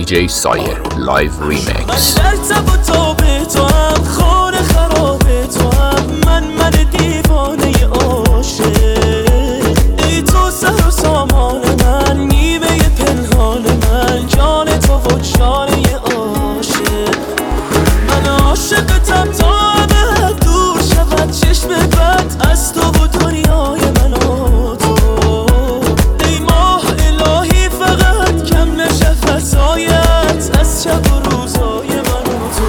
DJ سایه لایو ریمیکس. من در تب و تاب تو هم خانه خراب تو هم من دیوانه عاشق. ای تو سر و سامان من نیمه پنهان من جان تو و جانه عاشق. من عاشقتم تا ابد دور شود چشم بد از تو و دنیای من و تو. ای ماه الهی فقط کم نشه فضایت از شب و روزای من و تو.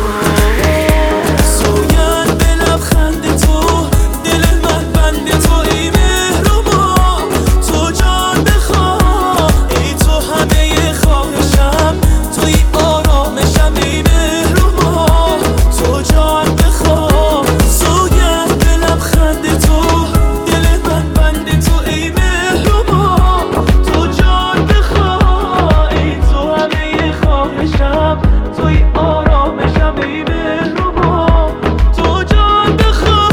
سوگند به لبخند تو دل من بند تو. ای مهربان تو جان بخواه. ای تو همه خواهشم توی آرامشم. ای مهربان تو جان بخواه. سوگند به لبخند تو دل من بند تو. ای مهربان تو جان بخواه. ای تو همه خواهشم توی آرامشم. ای مهربان تو جان بخواه.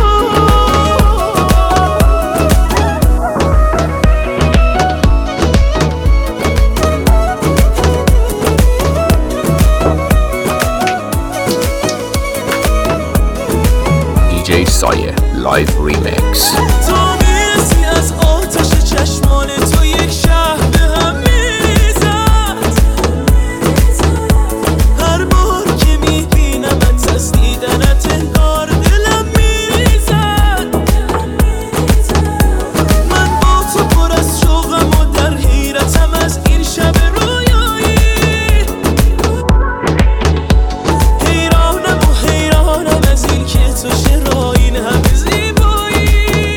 DJ سایه لایو ریمیکس. تو میرسی از آتش چشمان تو یک شهر به هم میریزد. هر بار که میبینمت از دیدنت انگار دلم میریزد. من با تو پر از شوقم و در حیرتم از این شب رویایی. حیرانم از این که تو چرا این همه زیبایی.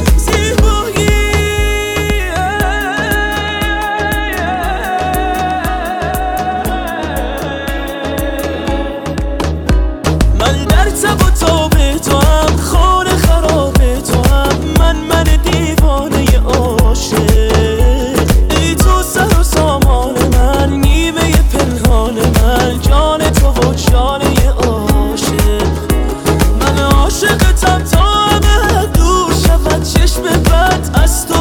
من در تب و تاب تو هم خانه خراب تو هم من دیوانه عاشق. ای تو سر و سامان من نیمه پنهان من جان تو و جانه عاشق. من عاشقتم تا ابد دور شود چشم بد از تو